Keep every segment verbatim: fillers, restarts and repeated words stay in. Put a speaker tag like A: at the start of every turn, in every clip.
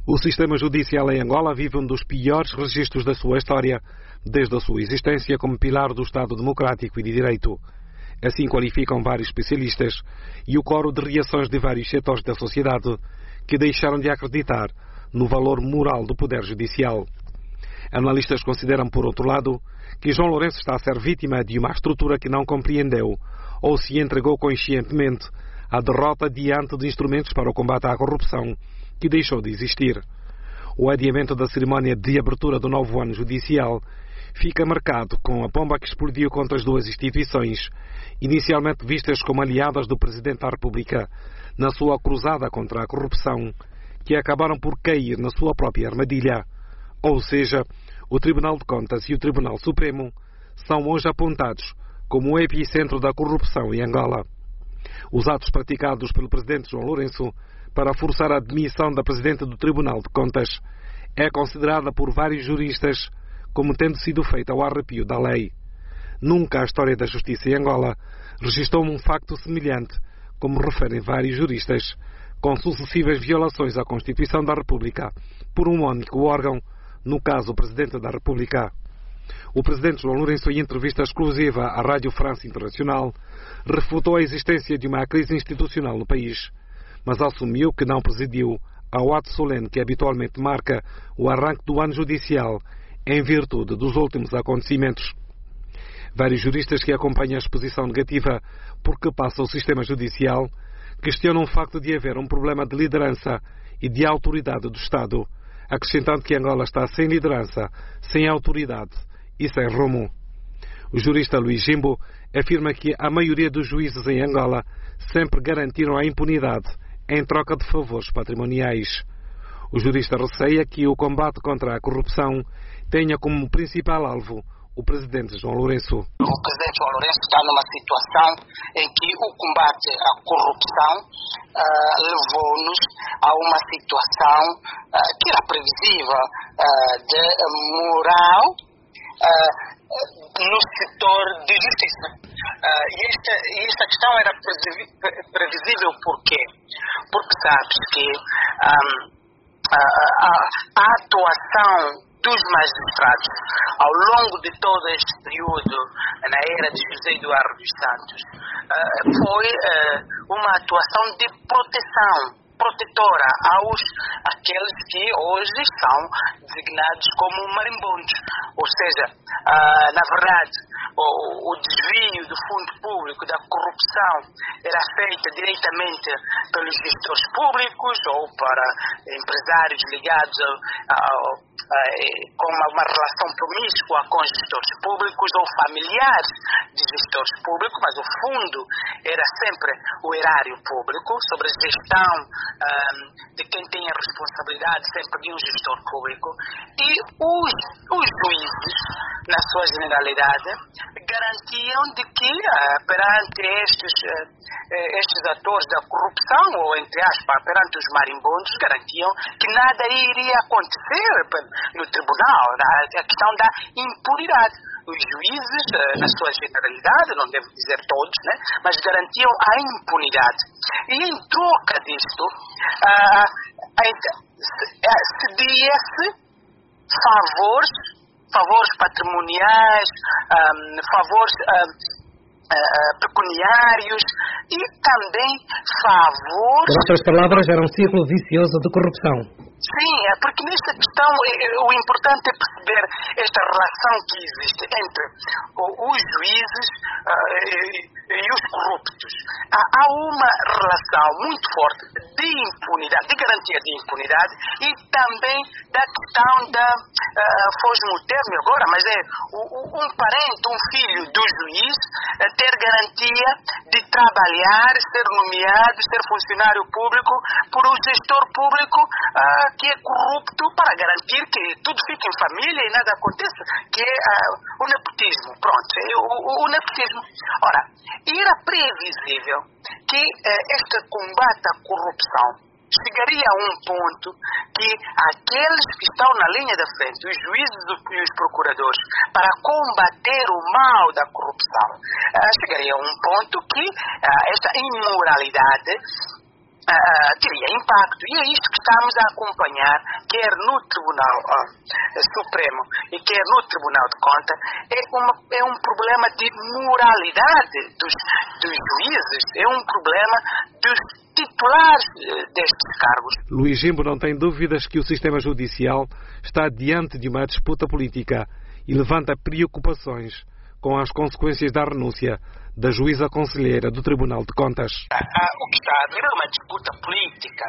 A: O sistema judicial em Angola vive um dos piores registros da sua história, desde a sua existência como pilar do Estado democrático e de direito. Assim qualificam vários especialistas e o coro de reações de vários setores da sociedade que deixaram de acreditar no valor moral do poder judicial. Analistas consideram, por outro lado, que João Lourenço está a ser vítima de uma estrutura que não compreendeu ou se entregou conscientemente à derrota diante de instrumentos para o combate à corrupção que deixou de existir. O adiamento da cerimónia de abertura do novo ano judicial fica marcado com a bomba que explodiu contra as duas instituições, inicialmente vistas como aliadas do Presidente da República, na sua cruzada contra a corrupção, que acabaram por cair na sua própria armadilha. Ou seja, o Tribunal de Contas e o Tribunal Supremo são hoje apontados como o epicentro da corrupção em Angola. Os atos praticados pelo Presidente João Lourenço para forçar a admissão da Presidente do Tribunal de Contas é considerada por vários juristas como tendo sido feita ao arrepio da lei. Nunca a história da justiça em Angola registrou um facto semelhante, como referem vários juristas, com sucessivas violações à Constituição da República por um único órgão, no caso o Presidente da República. O Presidente João Lourenço, em entrevista exclusiva à Rádio France Internacional, refutou a existência de uma crise institucional no país, mas assumiu que não presidiu ao ato solene que habitualmente marca o arranque do ano judicial em virtude dos últimos acontecimentos. Vários juristas que acompanham a exposição negativa por que passa o sistema judicial questionam o facto de haver um problema de liderança e de autoridade do Estado, acrescentando que Angola está sem liderança, sem autoridade e sem rumo. O jurista Luís Jimbo afirma que a maioria dos juízes em Angola sempre garantiram a impunidade em troca de favores patrimoniais. O jurista receia que o combate contra a corrupção tenha como principal alvo o Presidente João Lourenço.
B: O Presidente João Lourenço está numa situação em que o combate à corrupção uh, levou-nos a uma situação uh, que era previsível uh, de moral uh, no setor de justiça. Uh, e esta, esta questão era previsível por quê? Porque sabes que um, a, a, a atuação dos magistrados ao longo de todo este período, na era de José Eduardo dos Santos, uh, foi uh, uma atuação de proteção, protetora aos aqueles que hoje são designados como marimbondos. Ou seja, uh, na verdade, o, o desvio do fundo público, da corrupção, era feita diretamente pelos gestores públicos ou para empresários ligados ao, ao com uma, uma relação promíscua com gestores públicos ou familiares de gestores públicos, mas o fundo era sempre o erário público, sobre a gestão um, de quem tem a responsabilidade sempre de um gestor público, e os, os juízes, na sua generalidade, garantiam de que uh, perante estes, uh, estes atores da corrupção, ou entre aspas, perante os marimbondos, garantiam que nada iria acontecer no tribunal, a questão da impunidade. Os juízes, na sua generalidade, não devo dizer todos, né, mas garantiam a impunidade. E em troca disto, uh, cedia-se favores, favores patrimoniais, um, favores um, uh, pecuniários e também favores...
C: Por outras palavras, era um círculo vicioso de corrupção.
B: Sim, é porque nesta questão o importante é perceber esta relação que existe entre os juízes uh, e, e os corruptos. Há, há uma relação muito forte de impunidade, de garantia de impunidade e também da questão da, uh, foge-me o termo agora, mas é o, o, um parente, um filho do juiz uh, ter garantia de trabalhar, ser nomeado, ser funcionário público por um gestor público uh, que é corrupto para garantir que tudo fique em família e nada aconteça, que é uh, o nepotismo. Pronto, é o, o, o nepotismo. Ora, era previsível que uh, este combate à corrupção chegaria a um ponto que aqueles que estão na linha da frente, os juízes e os procuradores, para combater o mal da corrupção, uh, chegaria a um ponto que uh, esta imoralidade Uh, teria impacto. E é isto que estamos a acompanhar, quer no Tribunal uh, Supremo e quer no Tribunal de Contas, é, uma, é um problema de moralidade dos, dos juízes, é um problema dos titulares uh, destes cargos.
A: Luís Jimbo não tem dúvidas que o sistema judicial está diante de uma disputa política e levanta preocupações com as consequências da renúncia da juíza conselheira do Tribunal de Contas.
B: O que está a haver é uma disputa política,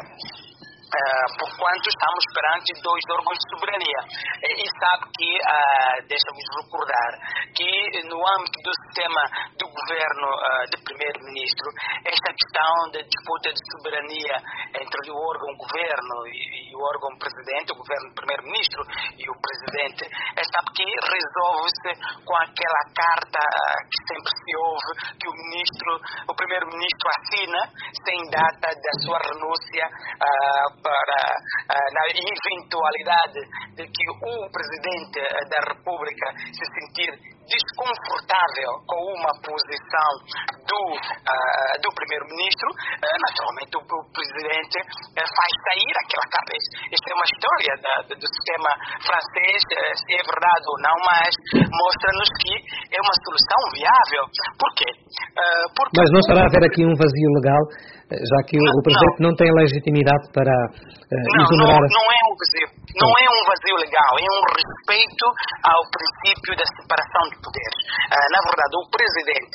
B: uh, porquanto estamos perante dois órgãos de soberania. E, e sabe que, uh, deixa-vos recordar, que no âmbito do sistema do governo uh, de primeiro-ministro, esta questão da disputa de soberania entre o órgão governo e, e o órgão presidente, o governo primeiro-ministro e o presidente, é, sabe que resolve-se com aquela carta uh, que sempre se ouve, que o ministro, o primeiro-ministro assina sem data da sua renúncia uh, para uh, na eventualidade de que o presidente da República se sentir desconfortável com uma posição do, uh, do primeiro-ministro, uh, naturalmente o, o presidente uh, faz sair aquela carta. Esta é uma história da, do sistema francês, uh, se é verdade ou não, mas mostra-nos que é uma solução viável. Por quê? Uh, porque
C: mas não estará a haver aqui um vazio legal, já que o,
B: não,
C: o presidente não. não tem legitimidade para uh,
B: não,
C: exonerar...
B: Não, não é um vazio. Não é um vazio legal, é um respeito ao princípio da separação de poderes. Uh, na verdade, o presidente,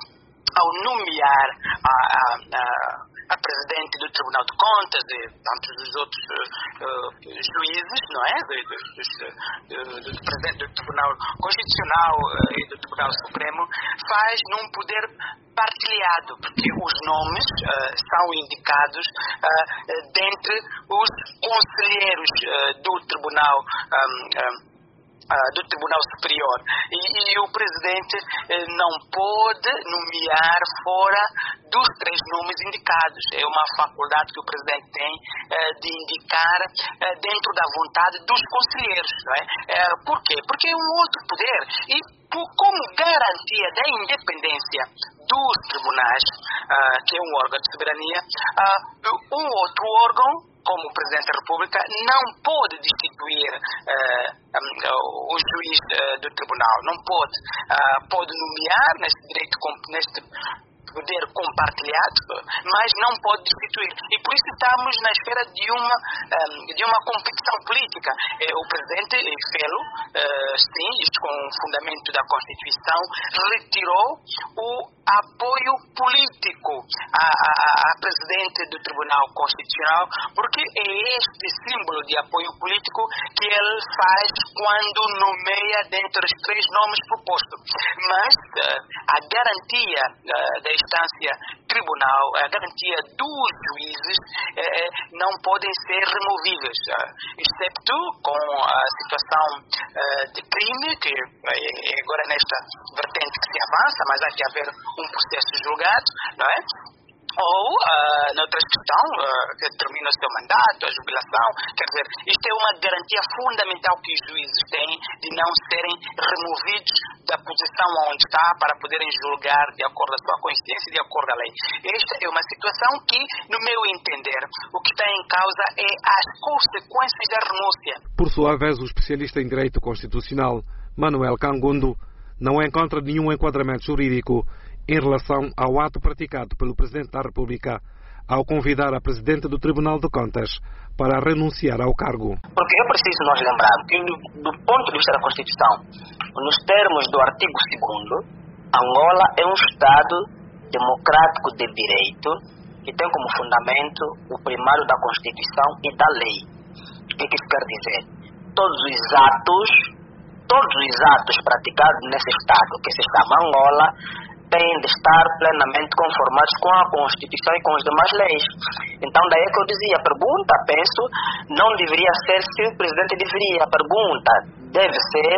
B: ao nomear a, a, a, a presidente do Tribunal de Contas e tantos dos outros uh, juízes, não é? Do, do, do, do, do presidente do Tribunal Constitucional uh, e do Tribunal Supremo, faz num poder partilhado, porque os nomes uh, são indicados uh, dentre os conselheiros uh, do Tribunal um, um, Uh, do Tribunal Superior. E, e o Presidente uh, não pode nomear fora dos três nomes indicados. É uma faculdade que o Presidente tem uh, de indicar uh, dentro da vontade dos conselheiros. Não é? Uh, por quê? Porque é um outro poder. E por, como garantia da independência dos tribunais, uh, que é um órgão de soberania, uh, um outro órgão, como o Presidente da República, não pode destituir uh, um, o juiz uh, do Tribunal, não pode. Uh, pode nomear neste direito, neste poder compartilhado, mas não pode destituir. E por isso estamos na espera de uma, um, de uma competição política. Eh, o Presidente fê-lo, uh, sim, isto com o fundamento da Constituição, retirou o apoio político à, à, à Presidente do Tribunal Constitucional, porque é este símbolo de apoio político que ele faz quando nomeia dentre os três nomes propostos. Mas uh, a garantia uh, da instância tribunal, a garantia dos juízes uh, não podem ser removíveis, uh, excepto com a situação uh, de crime, que é agora nesta vertente que se avança, mas há que haver um processo julgado, não é? Ou, uh, noutra questão, uh, que termina o seu mandato, a jubilação. Quer dizer, isto é uma garantia fundamental que os juízes têm de não serem removidos da posição onde está para poderem julgar de acordo com a sua consciência e de acordo com a lei. Esta é uma situação que, no meu entender, o que está em causa é as consequências da renúncia.
A: Por sua vez, o especialista em direito constitucional, Manuel Cangundo, não encontra nenhum enquadramento jurídico em relação ao ato praticado pelo Presidente da República ao convidar a Presidente do Tribunal de Contas para renunciar ao cargo.
D: Porque é preciso nós lembrar que, do, do ponto de vista da Constituição, nos termos do artigo segundo, Angola é um Estado democrático de direito que tem como fundamento o primário da Constituição e da lei. O que isso quer dizer? Todos os atos, todos os atos praticados nesse Estado, que se chama Angola, têm de estar plenamente conformados com a Constituição e com as demais leis. Então, daí é que eu dizia, a pergunta, penso, não deveria ser se o Presidente deveria. A pergunta deve ser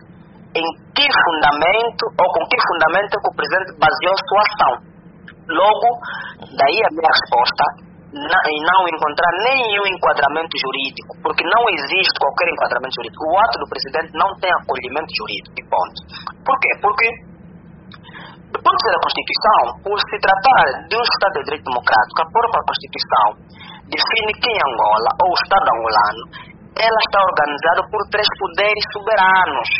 D: em que fundamento, ou com que fundamento que o Presidente baseou sua ação. Logo, daí a minha resposta, em não encontrar nenhum enquadramento jurídico, porque não existe qualquer enquadramento jurídico. O ato do Presidente não tem acolhimento jurídico, e ponto. Por quê? Porque Do ponto de vista da Constituição, por se tratar de um Estado de Direito Democrático, a própria Constituição define que em Angola, ou o Estado angolano, ela está organizada por três poderes soberanos,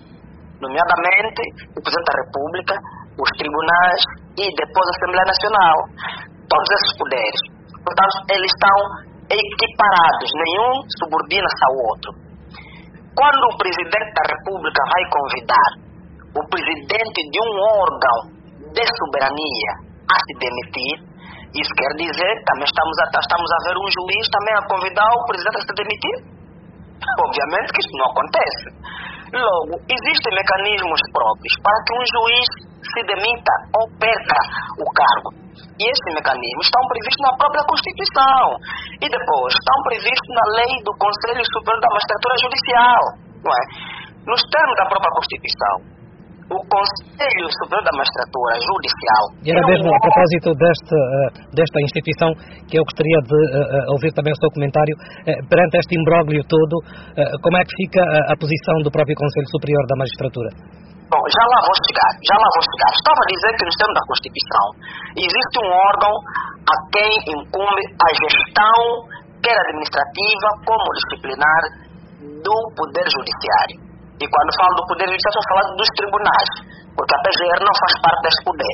D: nomeadamente o Presidente da República, os tribunais e depois a Assembleia Nacional. Todos esses poderes, portanto, eles estão equiparados, nenhum subordina-se ao outro. Quando o Presidente da República vai convidar o Presidente de um órgão de soberania a se demitir, isso quer dizer que também estamos a, estamos a ver um juiz também a convidar o Presidente a se demitir? Obviamente que isso não acontece. Logo, existem mecanismos próprios para que um juiz se demita ou perca o cargo. E esses mecanismos estão previstos na própria Constituição. E depois estão previstos na lei do Conselho Superior da Magistratura Judicial. Não é? Nos termos da própria Constituição, o Conselho Superior da Magistratura Judicial...
C: E era mesmo a propósito desta, desta instituição que eu gostaria de uh, ouvir também o seu comentário. Uh, perante este imbróglio todo, uh, como é que fica a, a posição do próprio Conselho Superior da Magistratura?
D: Bom, já lá vou chegar, já lá vou chegar. Estava a dizer que nos termos da Constituição existe um órgão a quem incumbe a gestão, quer administrativa, como disciplinar, do Poder Judiciário. E quando falo do Poder Judiciário, estou falando dos tribunais, porque a P G R não faz parte desse poder.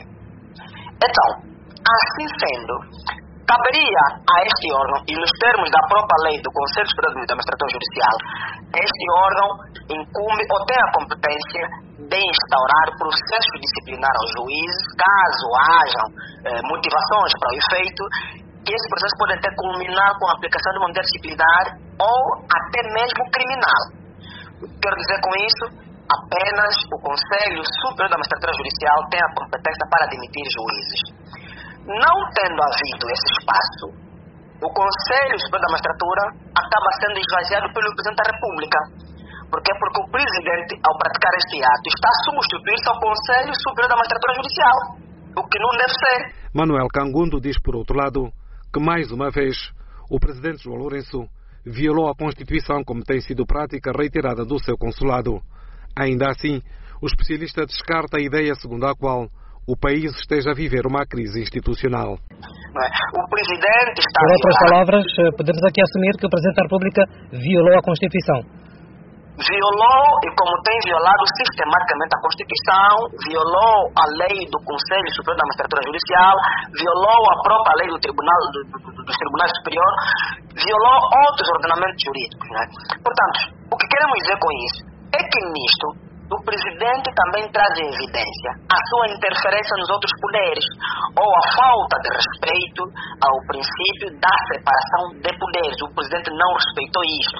D: Então, assim sendo, caberia a este órgão, e nos termos da própria lei do Conselho Superior da Magistratura Judicial, este órgão incumbe ou tem a competência de instaurar processo disciplinar aos juízes, caso hajam eh, motivações para o efeito, que esse processo pode até culminar com a aplicação de uma medida disciplinar ou até mesmo criminal. Quero dizer com isso, apenas o Conselho Superior da Magistratura Judicial tem a competência para admitir juízes. Não tendo havido esse espaço, o Conselho Superior da Magistratura acaba sendo esvaziado pelo Presidente da República. Por quê? Porque o Presidente, ao praticar este ato, está a substituir-se ao Conselho Superior da Magistratura Judicial, o que não deve ser.
A: Manuel Cangundo diz, por outro lado, que mais uma vez o Presidente João Lourenço violou a Constituição, como tem sido prática reiterada do seu consulado. Ainda assim, o especialista descarta a ideia segundo a qual o país esteja a viver uma crise institucional.
D: O Presidente está...
C: Por outras palavras, podemos aqui assumir que o Presidente da República violou a Constituição.
D: Violou, e como tem violado sistematicamente a Constituição, violou a lei do Conselho Superior da Magistratura Judicial, violou a própria lei do Tribunal, do, do, do Tribunal Superior, violou outros ordenamentos jurídicos. Né? Portanto, o que queremos dizer com isso é que nisto o Presidente também traz em evidência a sua interferência nos outros poderes, ou a falta de respeito ao princípio da separação de poderes. O Presidente não respeitou isso.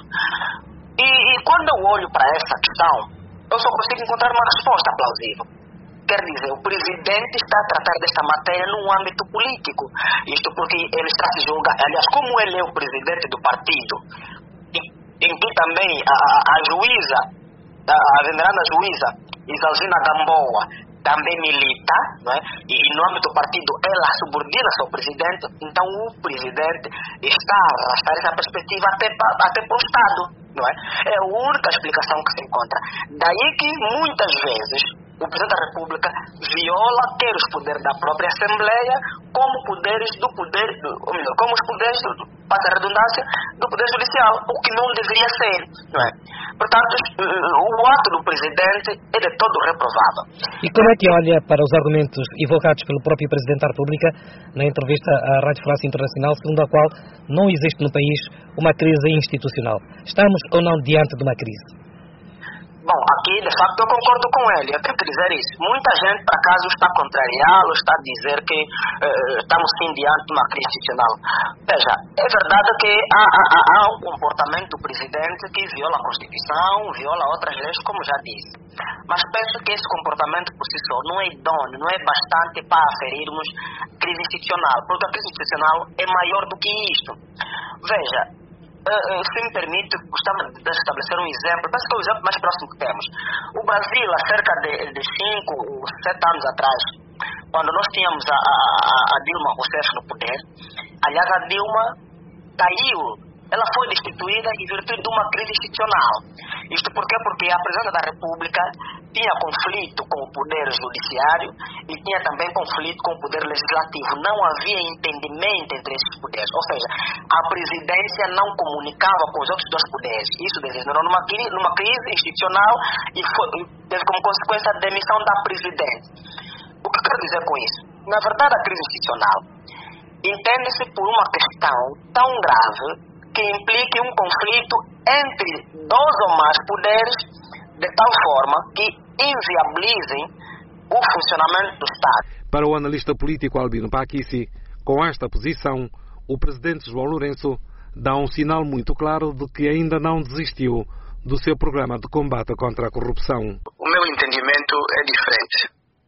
D: E, e quando eu olho para essa questão, eu só consigo encontrar uma resposta plausível. Quer dizer, o Presidente está a tratar desta matéria num âmbito político. Isto porque ele está a se julgar. Aliás, como ele é o Presidente do partido, em, em que também a, a, a juíza, a, a venerada juíza Isalzina Gamboa, também milita, não é? E, e no âmbito do partido ela subordina-se ao Presidente, então o Presidente está a arrastar essa perspectiva até, até para o Estado. Não é? É a única explicação que se encontra. Daí que muitas vezes o Presidente da República viola quer os poderes da própria Assembleia como poderes do poder, ou melhor, como os poderes, passa a redundância, do Poder Judicial, o que não deveria ser. Não é? Portanto, o ato do Presidente é de todo reprovável.
C: E como é que olha para os argumentos evocados pelo próprio Presidente da República na entrevista à Rádio França Internacional, segundo a qual não existe no país uma crise institucional? Estamos ou não diante de uma crise?
D: Bom, aqui de facto eu concordo com ele, eu tenho que dizer isso. Muita gente, por acaso, está a contrariá-lo, está a dizer que uh, estamos sim diante de uma crise institucional. Veja, é verdade que há, há, há um comportamento do Presidente que viola a Constituição, viola outras leis, como já disse. Mas penso que esse comportamento por si só não é idôneo, não é bastante para aferirmos crise institucional, porque a crise institucional é maior do que isto. Veja, Uh, uh, se me permite, gostava de estabelecer um exemplo, parece que é o exemplo mais próximo que temos. O Brasil, há cerca de cinco, sete anos atrás, quando nós tínhamos a, a, a Dilma Rousseff no poder, aliás, a Dilma caiu, ela foi destituída em virtude de uma crise institucional. Isto por quê? Porque a Presidente da República tinha conflito com o poder judiciário e tinha também conflito com o poder legislativo. Não havia entendimento entre esses poderes. Ou seja, a presidência não comunicava com os outros dois poderes. Isso desenvolveu numa, numa crise institucional e foi, teve como consequência a demissão da presidente. O que eu quero dizer com isso? Na verdade, a crise institucional entende-se por uma questão tão grave que implique um conflito entre dois ou mais poderes de tal forma que inviabilizem o funcionamento do Estado.
A: Para o analista político Albino Pakissi, com esta posição, o presidente João Lourenço dá um sinal muito claro de que ainda não desistiu do seu programa de combate contra a corrupção.
B: O meu entendimento é diferente.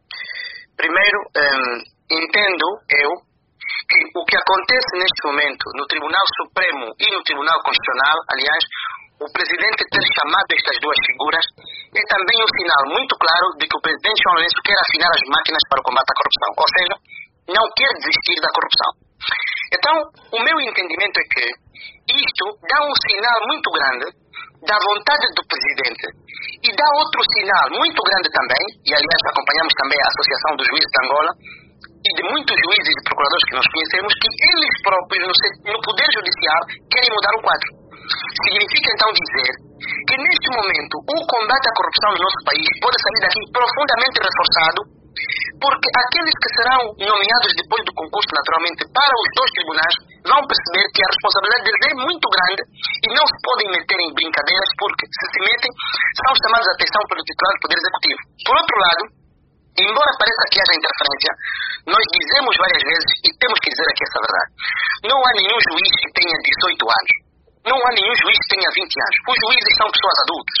B: Primeiro, hum, entendo eu que o que acontece neste momento no Tribunal Supremo e no Tribunal Constitucional, aliás, o presidente ter chamado estas duas figuras é também um sinal muito claro de que o presidente João Lourenço quer afinar as máquinas para o combate à corrupção, ou seja, não quer desistir da corrupção. Então, o meu entendimento é que isto dá um sinal muito grande da vontade do presidente e dá outro sinal muito grande também, e aliás acompanhamos também a Associação dos Juízes de Angola e de muitos juízes e procuradores que nós conhecemos, que eles próprios no Poder Judicial querem mudar o quadro. Significa então dizer que neste momento o combate à corrupção no nosso país pode sair daqui profundamente reforçado, porque aqueles que serão nomeados depois do concurso, naturalmente, para os dois tribunais, vão perceber que a responsabilidade deles é muito grande e não se podem meter em brincadeiras, porque se se metem, são chamados a atenção pelo titular do Poder Executivo. Por outro lado, embora pareça que haja interferência, nós dizemos várias vezes, e temos que dizer aqui essa verdade, não há nenhum juiz que tenha dezoito anos. Não há nenhum juiz que tenha vinte anos. Os juízes são pessoas adultas.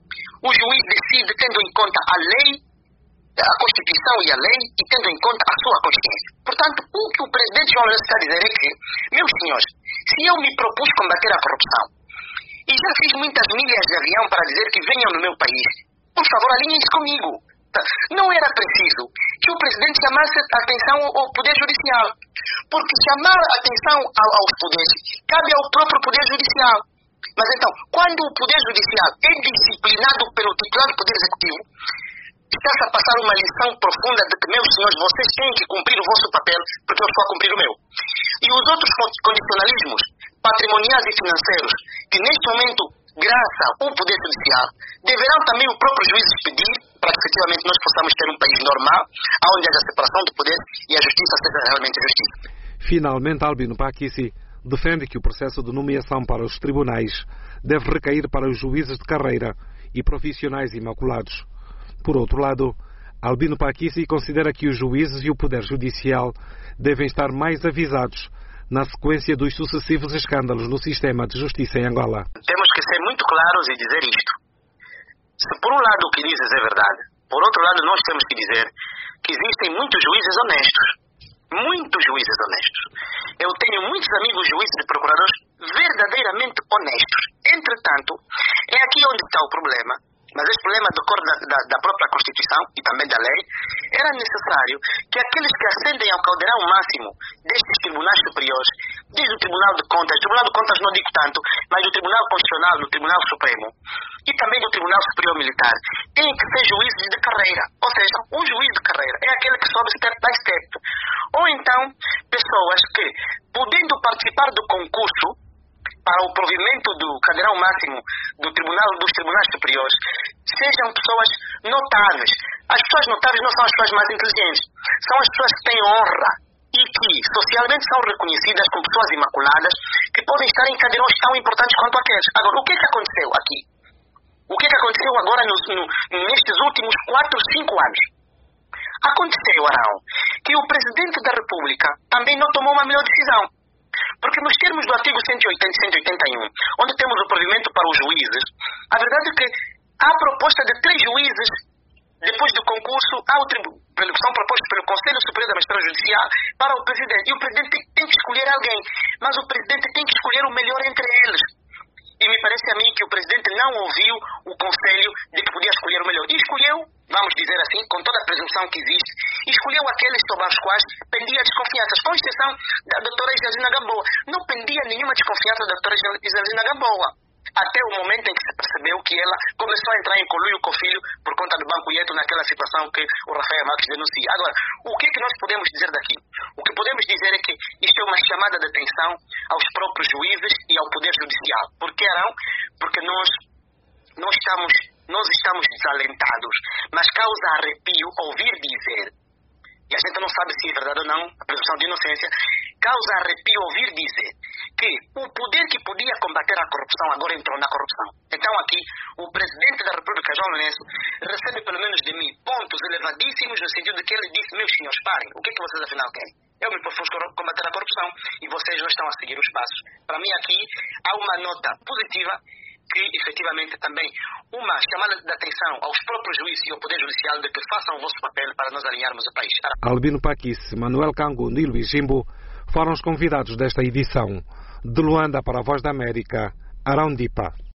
B: O juiz decide tendo em conta a lei, a Constituição e a lei, e tendo em conta a sua consciência. Portanto, o que o presidente João Lourenço está a dizer é que, meus senhores, se eu me propus combater a corrupção, e já fiz muitas milhas de avião para dizer que venham no meu país, por favor, alinhem-se comigo. Não era preciso que o presidente chamasse a atenção ao Poder Judicial, porque chamar a atenção aos poderes cabe ao próprio Poder Judicial. Mas então, quando o Poder Judicial é disciplinado pelo titular do Poder Executivo, está-se a passar uma lição profunda de que, meus senhores, vocês têm que cumprir o vosso papel, porque eu estou a cumprir o meu. E os outros condicionalismos patrimoniais e financeiros, que neste momento graça ao Poder Judicial, deverão também os próprios juízes pedir para que efetivamente nós possamos ter um país normal, onde haja separação do poder e a justiça seja realmente justiça.
A: Finalmente, Albino Pakissi defende que o processo de nomeação para os tribunais deve recair para os juízes de carreira e profissionais imaculados. Por outro lado, Albino Pakissi considera que os juízes e o Poder Judicial devem estar mais avisados na sequência dos sucessivos escândalos no sistema de justiça em Angola.
B: Temos que ser muito claros e dizer isto. Se por um lado o que dizes é verdade, por outro lado nós temos que dizer que existem muitos juízes honestos. Muitos juízes honestos. Eu tenho muitos amigos juízes e procuradores verdadeiramente honestos. Entretanto, é aqui onde está o problema. Mas esse problema decorre da, da, da própria Constituição e também da lei. Era necessário que aqueles que ascendem ao caldeirão máximo destes tribunais superiores, desde o Tribunal de Contas, o Tribunal de Contas não digo tanto, mas o Tribunal Constitucional, do Tribunal Supremo e também do Tribunal Superior Militar, têm que ser juízes de carreira. Ou seja, um juiz de carreira é aquele que sobe step by step. Ou então, pessoas que, podendo participar do concurso para o provimento do cadeirão máximo do tribunal, dos tribunais superiores, sejam pessoas notáveis. As pessoas notáveis não são as pessoas mais inteligentes, são as pessoas que têm honra e que socialmente são reconhecidas como pessoas imaculadas, que podem estar em cadeirões tão importantes quanto aqueles. Agora, o que é que aconteceu aqui? O que é que aconteceu agora no, no, nestes últimos quatro, cinco anos? Aconteceu, Arão, que o Presidente da República também não tomou uma melhor decisão. Porque nos termos do artigo cento e oitenta e cento e oitenta e um, onde temos o provimento para os juízes, a verdade é que há proposta de três juízes, depois do concurso, ao tribu- são propostos pelo Conselho Superior da Magistratura Judicial para o Presidente. E o Presidente tem, tem que escolher alguém, mas o Presidente tem que escolher o melhor entre eles. E me parece a mim que o Presidente não ouviu o Conselho de que podia escolher o melhor. E escolheu, vamos dizer assim, com toda a presunção que existe, escolheu aqueles sobre os quais pendia desconfianças, com exceção da doutora Isanzina Gamboa. Não pendia nenhuma desconfiança da doutora Isanzina Gamboa.
E: até o momento em que se percebeu que ela começou a entrar em conluio com o filho por conta do Banco Ieto naquela situação que o Rafael Marques denuncia. Agora, o que é que nós podemos dizer daqui? O que podemos dizer é que isto é uma chamada de atenção aos próprios juízes e ao Poder Judicial. Por que não? Porque nós, nós, estamos, nós estamos desalentados, mas causa arrepio ouvir dizer, e a gente não sabe se é verdade ou não, a presunção de inocência, causa arrepio ouvir dizer que o poder que podia combater a corrupção agora entrou na corrupção. Então aqui, o Presidente da República, João Lourenço, recebe pelo menos de mim pontos elevadíssimos no sentido de que ele disse, meus senhores, parem, o que é que vocês afinal querem? Eu me propus combater a corrupção e vocês não estão a seguir os passos. Para mim aqui há uma nota positiva que efetivamente também uma chamada de atenção aos próprios juízes e ao Poder Judicial de que façam o vosso papel para nós alinharmos o país.
A: Albino Paquis, Manuel Cangundo e Luís Jimbo foram os convidados desta edição. De Luanda para a Voz da América, Arão Dipa.